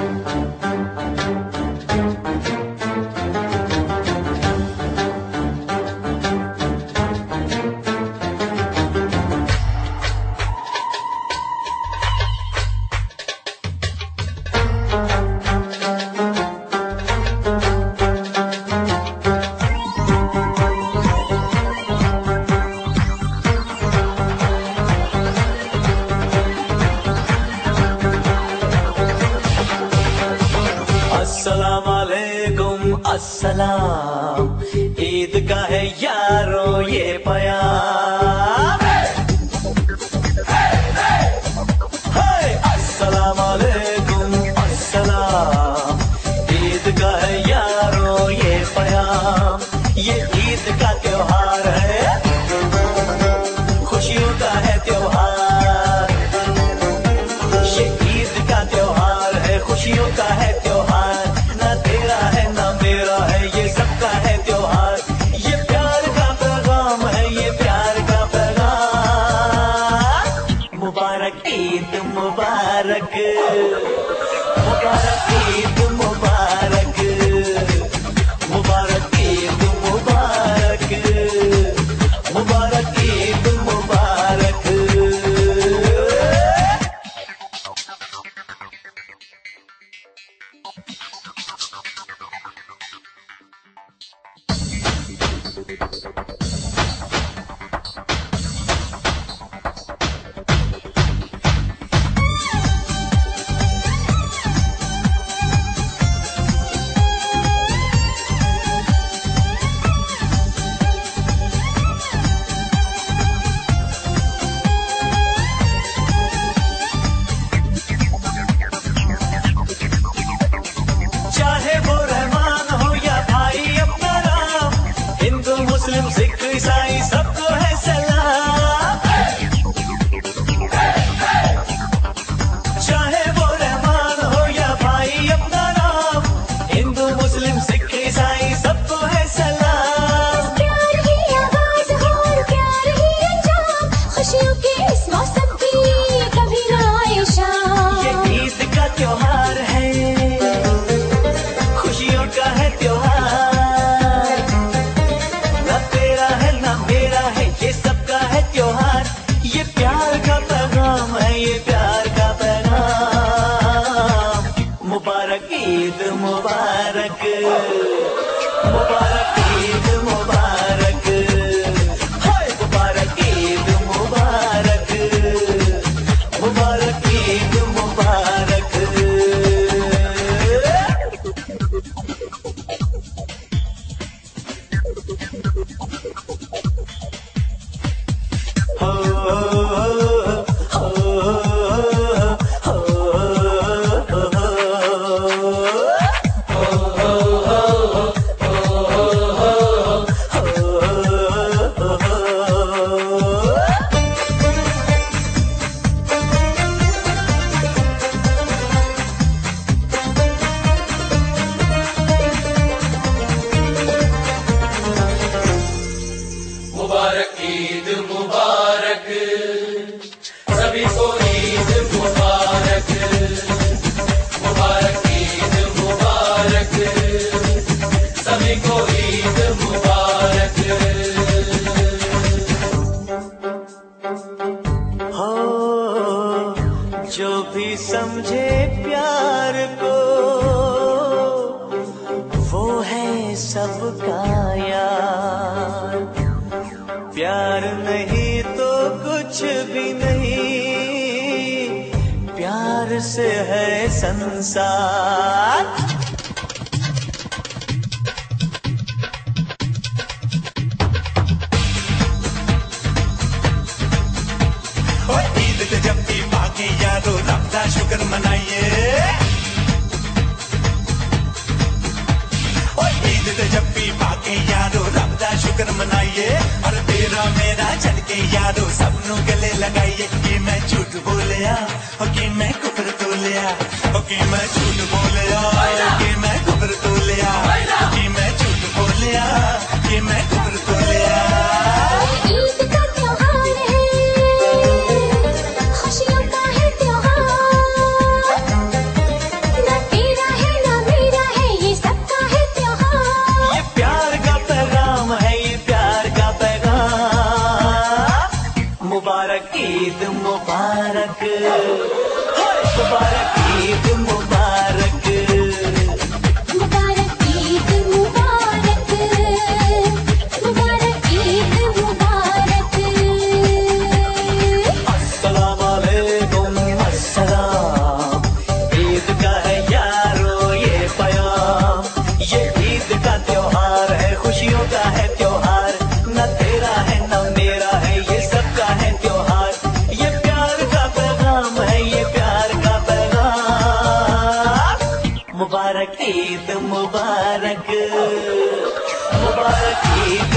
अस्सलाम वालेकुम अस्सलाम, ईद का है यारो ये प्यार। अस्सलाम वालेकुम अस्सलाम, ईद का है यारो ये प्यार। ये ईद का त्योहार है, खुशियों का है त्योहार। ये ईद का त्योहार है, खुशियों का है त्योहार। ना तेरा है ना मेरा है, ये सबका है त्योहार। ये प्यार का पैगाम है, ये प्यार का पैगाम। मुबारक ईद मुबारक, मुबारक ईद मुबारक, मुबारक ईद मुबारक, मुबारक ईद मुबारक। चाहे वो रहमान हो या भाई अपना राम, हिंदू मुस्लिम सिख ईसाई सबको है सलाम। चाहे वो रहमान हो या भाई अपना राम, हिंदू मुस्लिम सिख ईसाई सबको है सलाम। प्यार ही आवाज हो और प्यार ही अंजाम, खुशियों के इस मौसम की कभी ना आए शाम। ये ईद का त्योहार है, खुशियों का है त्योहार। ना तेरा है ना मेरा है, ये सबका है त्योहार। ये प्यार का पैगाम है, ये प्यार का पैगाम। मुबारक ईद मुबारक, मुबारक ईद मुबारक, हाय मुबारक ईद मुबारक, मुबारक ईद मुबारक। हो हो मुबारक ईद मुबारक, सभी को ईद मुबारक। मुबारक ईद मुबारक, सभी को ईद मुबारक। हो जो भी समझे प्यार को, वो है सबका यार। प्यार नहीं तो कुछ भी नहीं, प्यार से है संसार। और ईद पे जब भी बाकी यारो रब दा शुक्र मनाइए। और ईद पे जब भी बाकी यारो रब दा शुक्र मनाइए। और तेरा मेरा चल के यारो सबनों गले लगाइए। कि मैं झूठ बोलिया और कि मैं कुफर तोलिया, और कि मैं झूठ बोलिया कि मैं कुफर तोलिया, कि मैं झूठ बोलिया कि मैं कुफर तोलिया। ईद का त्योहार है, खुशियों का है त्योहार। ना मुबारक ईद मुबारक, मुबारक ईद मुबारक, मुबारक ईद मुबारक। अस्सलाम वालेकुम अस्सलाम, ईद का है यारो ये प्याम, ये ईद का त्योहार है, खुशियों का है त्योहार, न तेरा है न मेरा है, ये सबका है त्योहार, ये प्यार का पैगाम है, ये प्यार का पैगाम। मुबारक ईद मुबारक, मुबारक ईद